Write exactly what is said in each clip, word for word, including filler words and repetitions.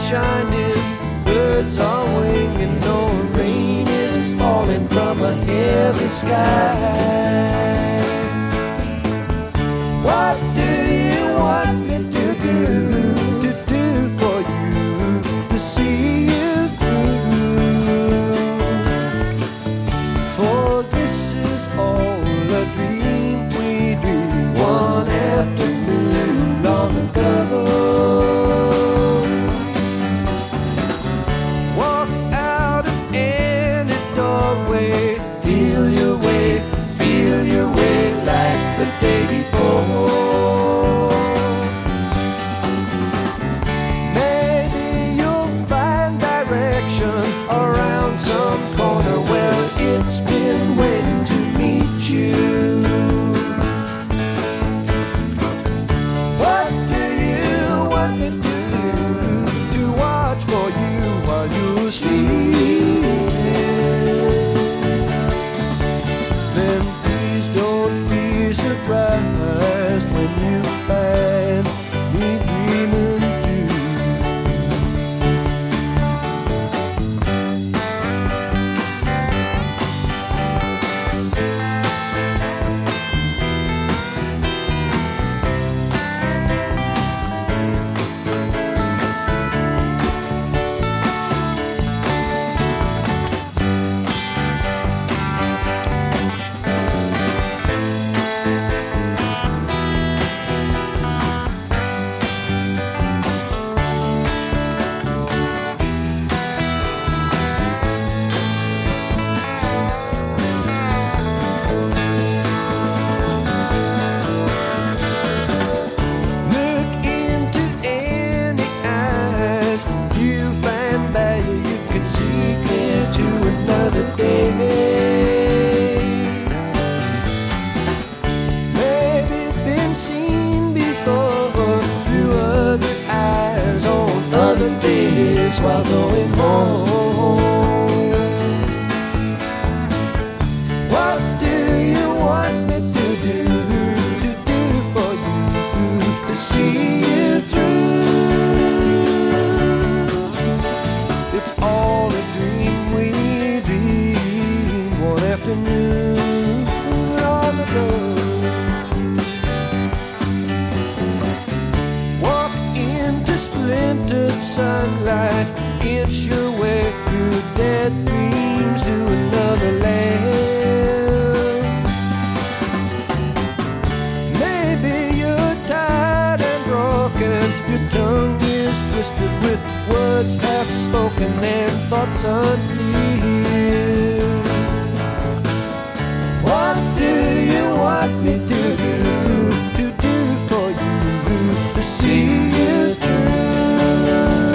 shining, birds are winging, no rain is falling from a heavy sky. What do you want me to do, to do for you, to see you through? For this is all a dream we dreamed one afternoon long ago. Walk out of any doorway, feel your way, feel your way like the day before. Maybe you'll find direction around some corner where it's been waiting to meet you. What do you want me to do, to watch for you while you're sleeping? Then please don't be surprised when you find me dreaming too. Look into any eyes, you find value, you can see clear to another day. Maybe been seen before through other eyes on other days while going home. What do you want me to do, to do for you, to see you through? It's all a dream we dreamed one afternoon long ago. Walk into splintered sunlight, inch your way through dead dreams to another land. Maybe you're tired and broken, your tongue is twisted with words half spoken and thoughts unclear. What do you want me to do, to do for you, to see you through?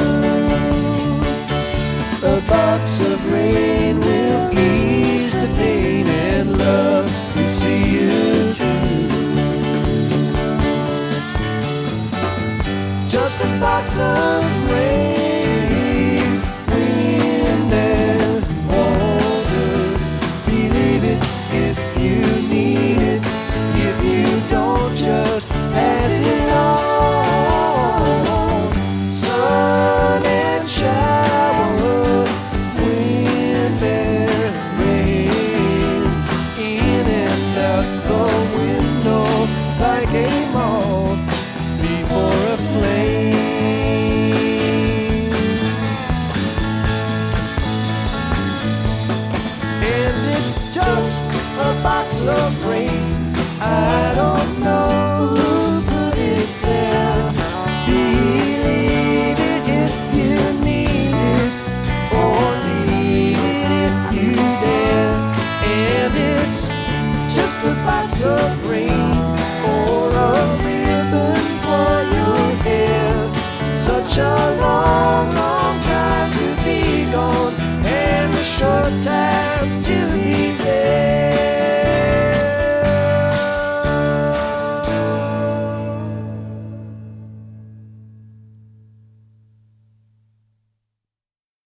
A box of rain will ease the pain, and love will see you through. Just a box of rain.